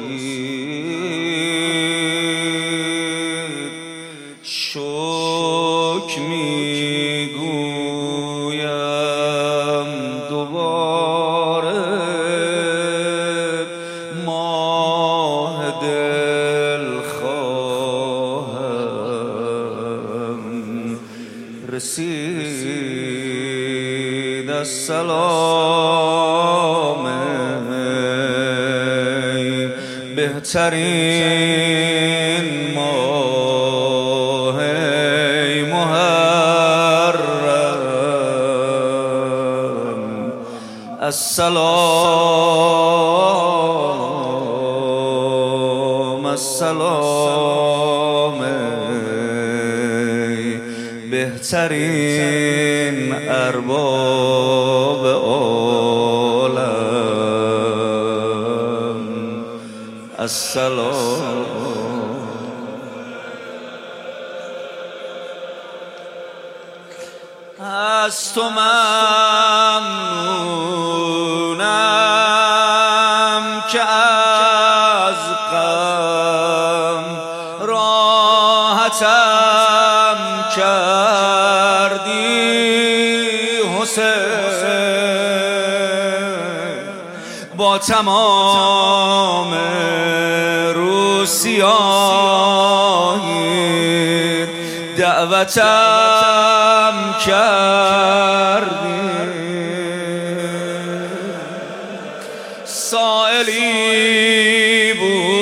شکر میگویم دوباره ماه دلخواهم رسید. السلام ای بهترین ماه ای محرم. السلام السلام ای بهترین ارباب عالم. السلام. از تو ممنونم که از غم راحتم کردی حسین. با تمام روسیاهی دعوتم کردی. سائلی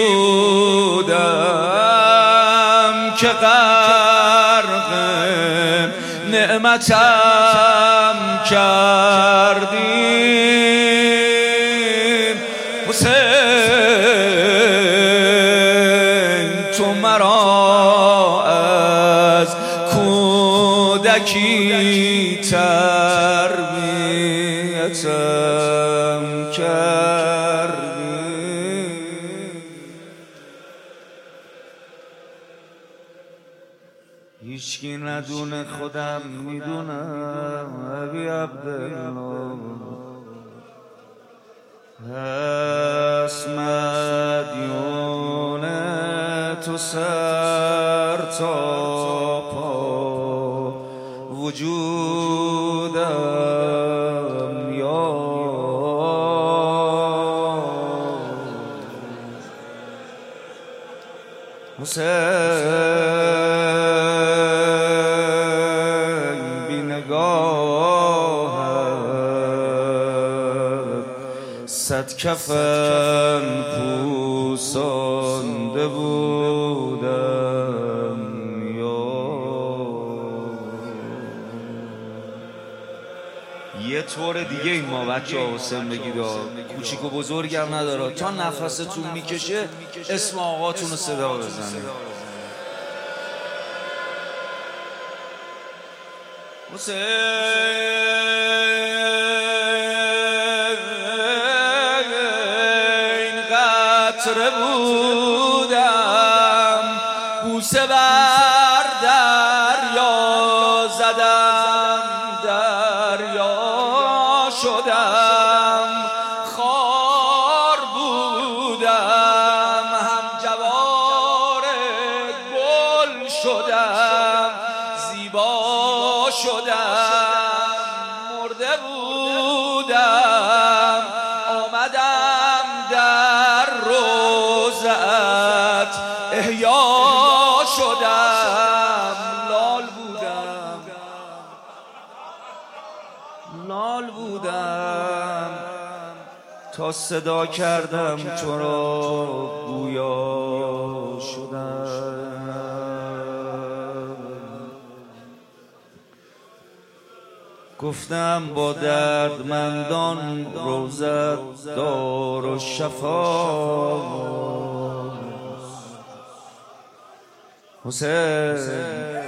بودم که غرق نعمتم کردی حسین. تو مرا از کودکی تربیتم کردی. هیچکی ندونه خودم میدونم ابی عبدالله. پس مدیون تو سر تا پا وجودم یا حسین. بی نگاهت صد کفن پوسانده بودم یا. یه طور دیگه این ما بچه ها حسین بگید کوچیک و بزرگم نداره. تا نفستون میکشه اسم آقاتون رو صدا بزنید. حسین قطره بودم بوسه بر دریا زدم دریا شدم. خار بودم هم جوار گل شدم زیبا شدم. مرده بودم آمدم در روزت احیا شدم. لال بودم لال بودم تا صدا کردم تو را گویا شدم. گفتم با دردمندان روزت دار و شفا. حسین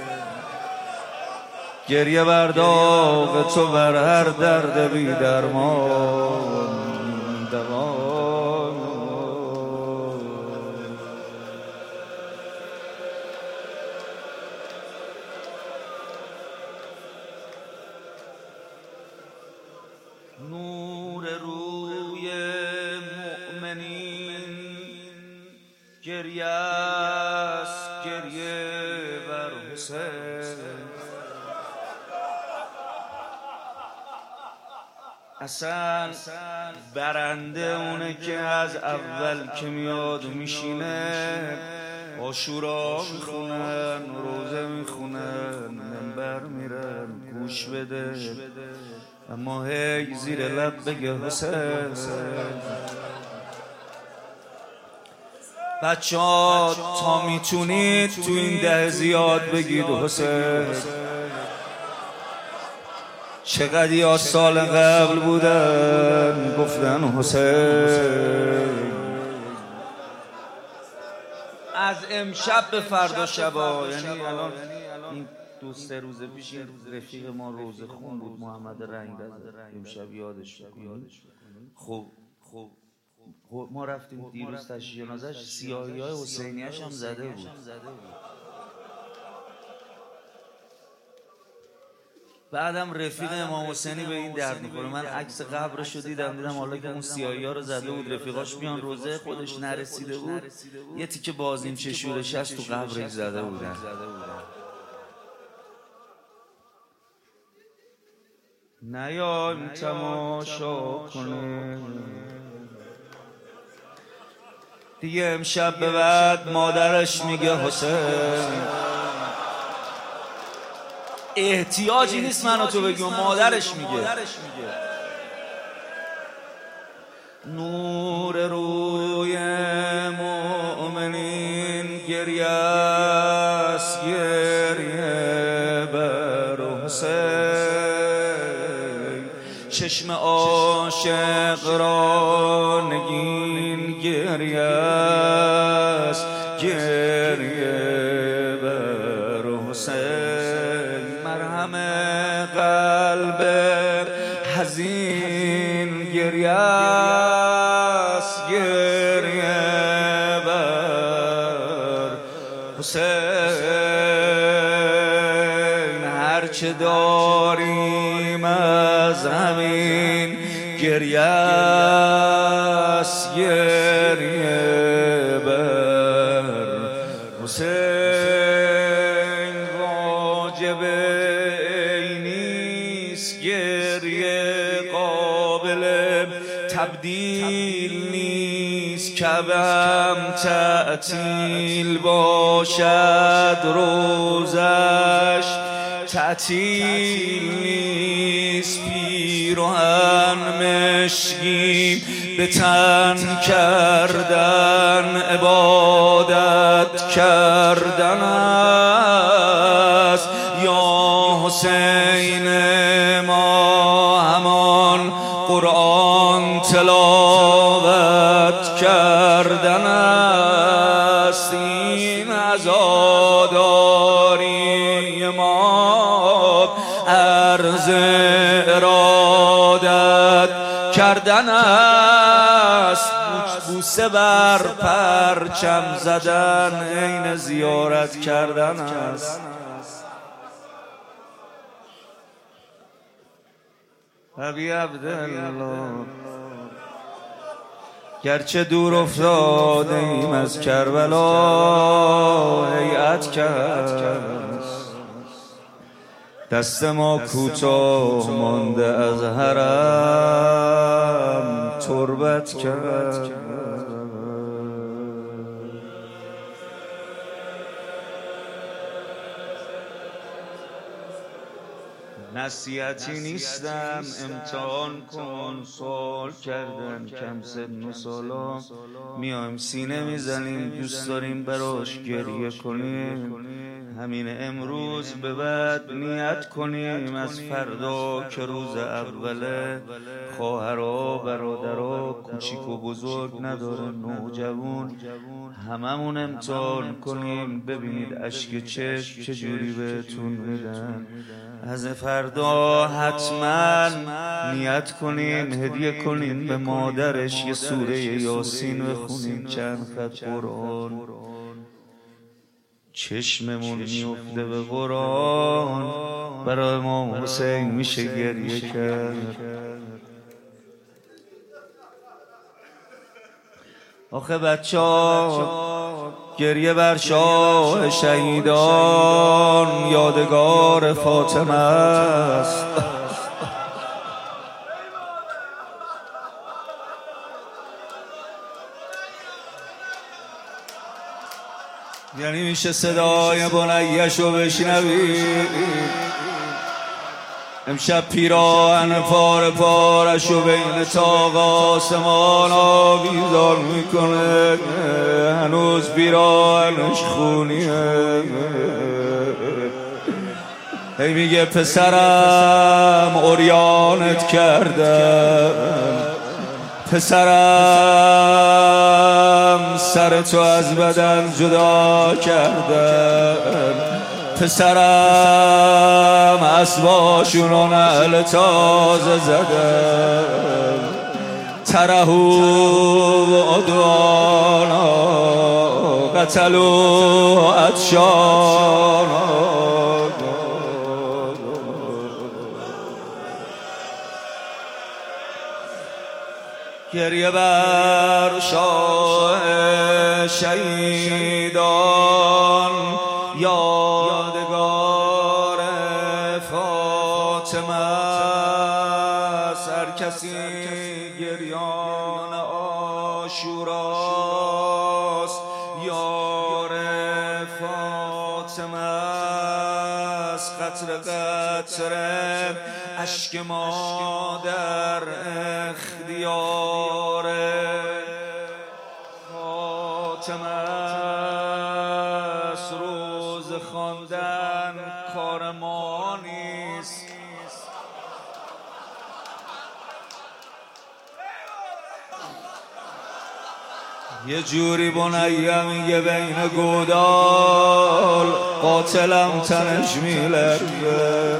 گریه بر داغ تو بر هر درد بی درمان دوان. نور روی مؤمنین گریه است گریه بر حسین. اصلا برنده اونه که از اول که میاد میشینه عاشورا میخونن، روزه میخونن، منبر میرن گوش بده، اما هی زیر لب بگه حسین. بچه ها تا میتونید تو این ده زیاد بگید حسین. چقدر یا سال قبل بودن گفتن حسین. از امشب به فردا شبا، یعنی الان این 2-3 روز پیش این رفیق ما روزه خون بود محمد رنگرز، امشب یادش بکنیم. خب ما رفتیم دیروز تشییع جنازه‌اش، سیاهی‌های حسینی‌اش هم زده بود. بعدم رفیق امام حسینی به این درد میخوره. من عکس قبرش رو دیدم حالا که اون سیاهی‌ها رو زده بود رفیقاش میان روزه خودش نرسیده بود یه تیکه بازیم چشورش هست تو قبرش زده بودن. نیایم تماشا کنیم دیگه. امشب به بعد مادرش میگه حسین. احتیاجی نیست منو تو بگیم، مادرش میگه. نور روی مؤمنین گریه است گریه بر حسین. چشم عاشق را نگین گریه است گریه بر حسین. مرهم قلب حزین گریه است گریه بر حسین. هرچه داریم از همین گریه است گریه بر حسین. واجب نیست گریه قابل تبدیل نیست، کبم تعطیل باشد روزش تعطیل نیست. پیراهن مشکین به تن کردن عبادت کردن است. یا حسین ما همان قرآن تلاوت کردن است. این عزاداری ما عرض ارادت کردن است. بوسه بر پرچم زدن عین زیارت کردن است. ابی عبدالله گرچه دور افتاده ایم از کربلا، هیئت کرد دست ما کوتاه مانده از حرم تربت کرد. نصیحتی نیستم امتحان کن، سوال کردن کم سن و سالا میایم سینه میزنیم دوست داریم براش گریه کنیم. همین امروز به بعد نیت کنیم از فردا که روز اوله، خواهرها برادرها کوچیک و بزرگ نداره نوجوان هممون امتحان کنیم ببینید اشک چشم چجوری بهتون میدن. از فردا حتما نیت کنین هدیه کنین به مادرش یه سوره یاسین بخونین چند خط قرآن. چشممون میفته به قرآن برای امام حسین میشه گریه کرد. آخه بچه‌ها گریه بر شاه شهیدان یادگار فاطمه است. یعنی میشه صدای بنیه‌شو بشنوی امشب پیراهن پاره پارشو بین تاق آسمان آویزان میکنه، هنوز پیراهنش خونیه. هی میگه پسرم عریانت کردم، پسرم سر تو از بدن جدا کردم، پسرم اسباشون و نعل تازه زدم، ترهو و عدوانا قتلو عطشانا. گریه بر شاه شهیدان یادگار فاطمه است. هر کسی گریان عاشوراست یار فاطمه است. قطره قطره اشک ما در اختیار فاطمه است. روز خواندن کار ما نیست، یه جوری بنیه میگه بین گودال قاتلم تنش میلرزه.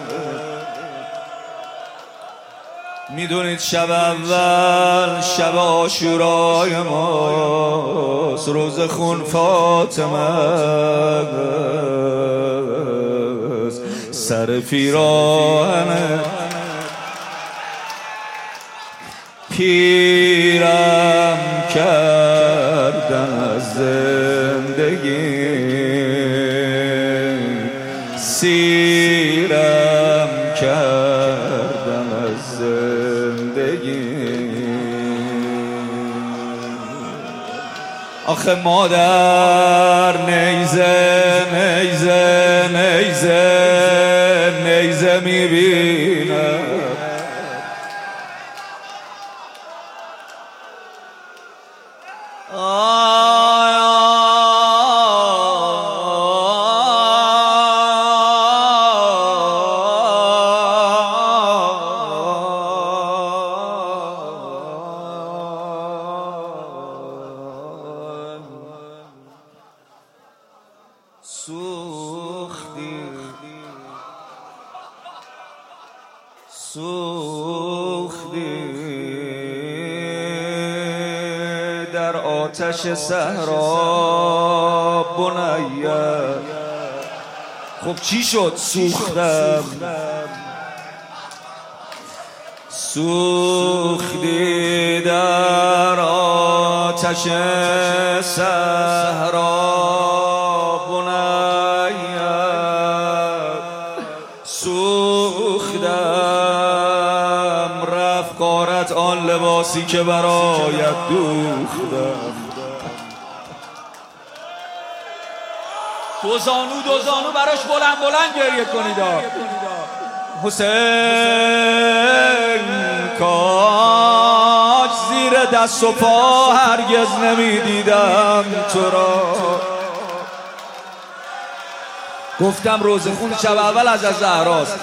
میدونید شب اول شب عاشورای ماست، روز خون فاطمه است. سر پیراهن پیرم کردن از زندگی، سیرم کردن از زندگی. آخه مادر نیزه نیزه نیزه نیزه میبینه، سوختی در آتش صحرا بنیه. خب چی شد؟ سوختم. سوختی در آتش صحرا بنیه، سوختم رفت غارت آن لباسی که برایت دوختم. دو زانو براش بلند بلند گریه کنید. حسین کاش زیر دست و پا هرگز نمیدیدم تو را. گفتم روز خون شب اول از زهراست.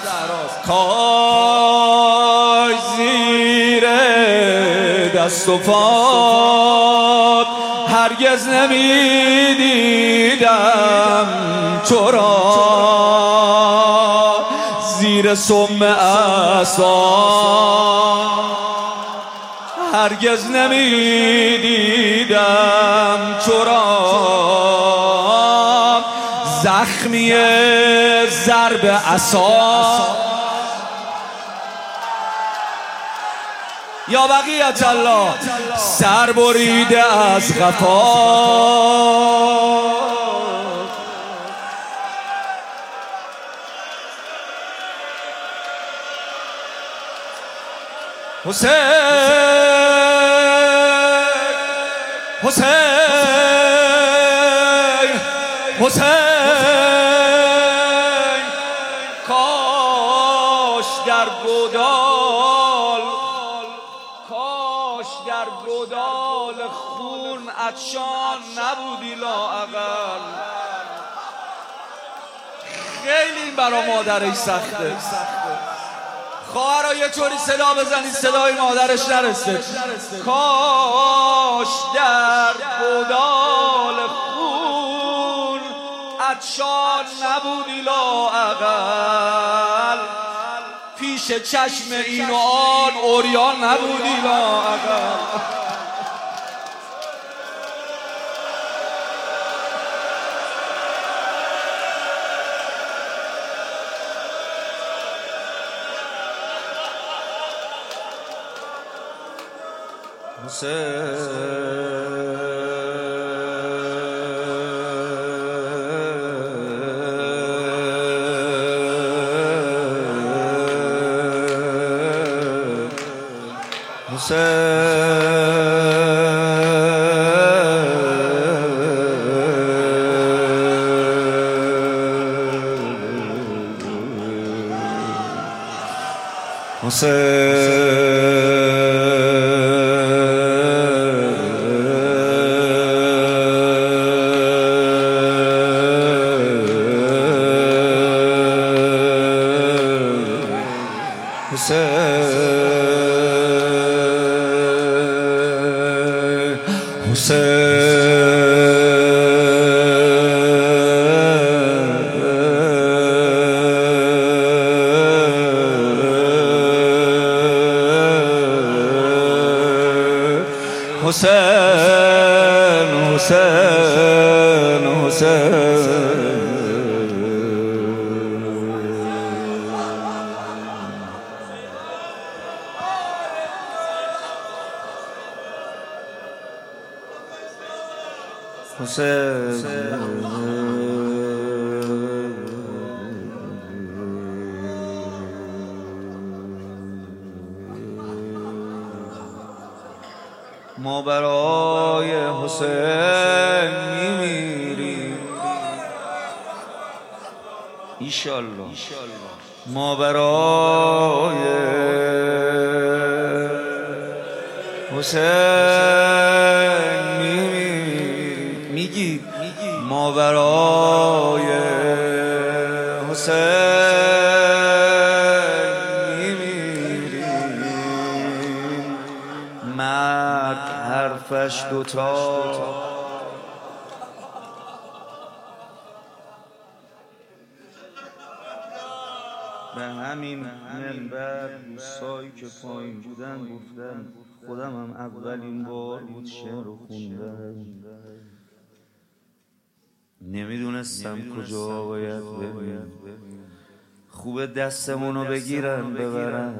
کاش زیر دست و پا هرگز نمیدیدم تو را، زیر سم عصا هرگز نمیدیدم تو را. زخمی ضرب عصا یا بقیت الله سر بریده از خفا حسین حسین حسین کاش در گودال خون عطشان نبودی لااقل. خیلی این برا مادرش سخته. خواهرها یه طوری صدا بزنید صدای مادرش نرسه. کاش در گودال خون عطشان نبودی لااقل، پیش چشم این و آن عریان نبودی لااقل. ما برای حسین میمیریم ایشالله. ما برای حسین میمیریم. میگی ما برای حسین حرفش دوتا به همین منبر دوستایی که پایین بودن گفتن خودم هم اولین بار بود شعر رو خوندم، نمیدونستم کجا باید بریم. خوبه دستمونو بگیرن ببرن.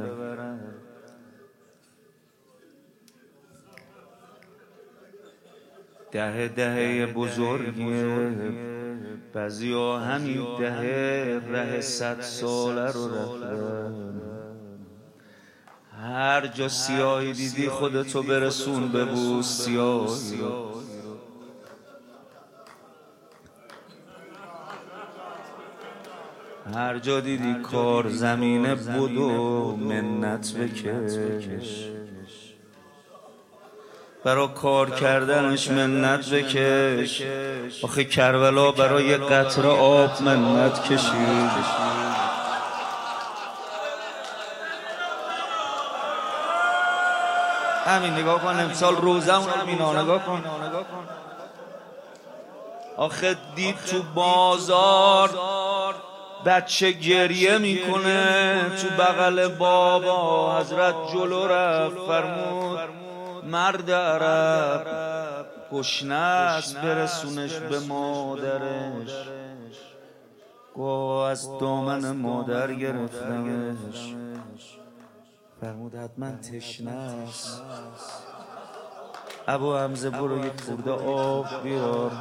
دهه بزرگیه، بعضیا همین دهه ره 100 ساله رو رفتن. هر جا سیاهی دیدی خودتو برسون ببوس سیاهی. هر جا دیدی کار زمینه بدو منت بکش، برا کار کردنش منت بکش. آخه کربلا برای یه قطره آب منت کشید. همین نگاه کن امسال روزمون همینا نگاه کن. آخه دید تو بازار بچه گریه میکنه، تو بغل بابا حضرت جلو رفت فرمود مرد عرب گشنه است برسونش به مادرش. گو از دامن مادر گرفتمش، فرمود حتما تشنه است. ابو حمزه برو یک خورده آب بیار.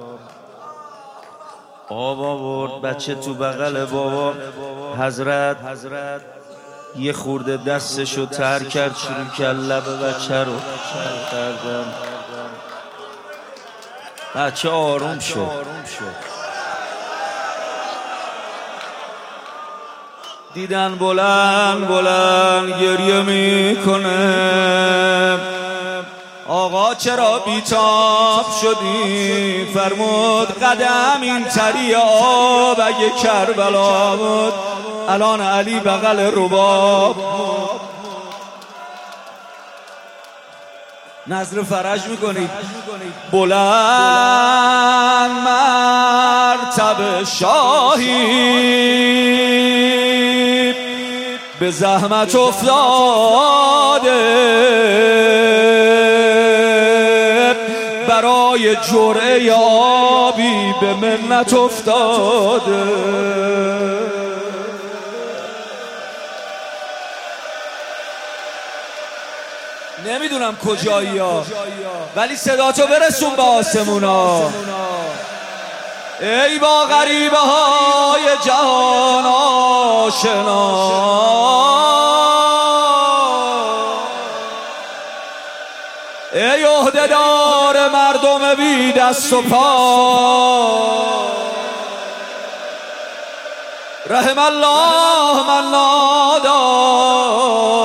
آب آورد، بچه تو بغل بابا. حضرت یه خورده دستشو تر کرد، شروع کرد لب بچه رو کردن. بچه آروم شد. دیدن بلند گریه میکنه. آقا چرا بیتاب شدی؟ فرمود قدم این تری آب اگه کربلا بود الان علی بغل رباب. نظر فرج میکنید. بلند مرتبه شاهی به زحمت افتاده، برای جرعه آبی به منت افتاده. نمیدونم کجایی ها، ولی صداتو برسون به آسمونا. ای با غریبه های جهان آشنا، ای عهده‌دار مردم بی دست و پا، رحم الله من نادى